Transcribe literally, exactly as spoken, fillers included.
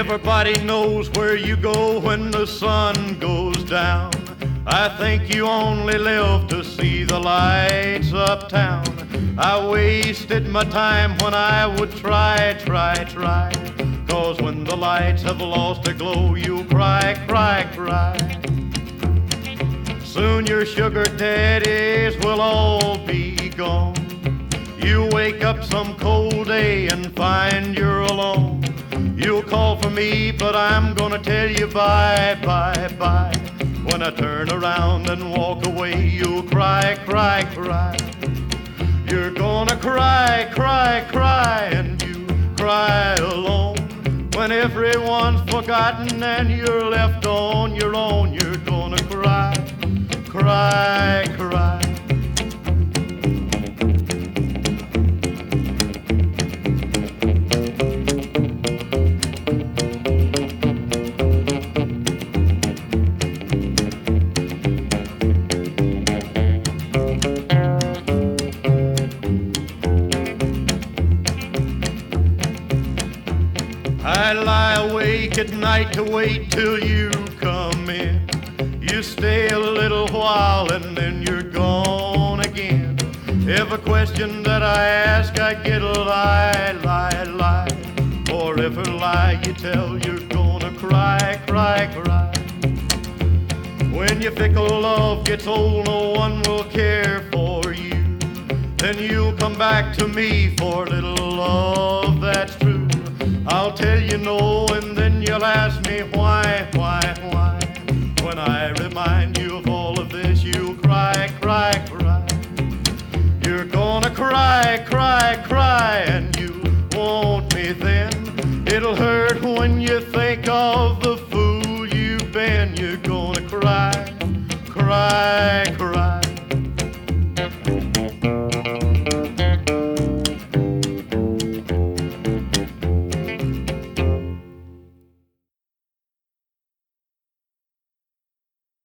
Everybody knows where you go when the sun goes down. I think you only live to see the lights uptown. I wasted my time when I would try, try, try. 'Cause when the lights have lost their glow, you'll cry, cry, cry. Soon your sugar daddies will all be gone. You'll wake up some cold day and find you're alone. You'll call for me, but I'm gonna tell you bye, bye, bye. When I turn around and walk away, you'll cry, cry, cry. You're gonna cry, cry, cry, and you cry alone. When everyone's forgotten and you're left on your own, you're gonna cry, cry, cry. I lie awake at night to wait till you come in. You stay a little while and then you're gone again. Every question that I ask, I get a lie, lie, lie. For every lie you tell, you're gonna cry, cry, cry. When your fickle love gets old, no one will care for you. Then you'll come back to me for a little love that's true. I'll tell you no, and then you'll ask me why, why, why. When I remind you of all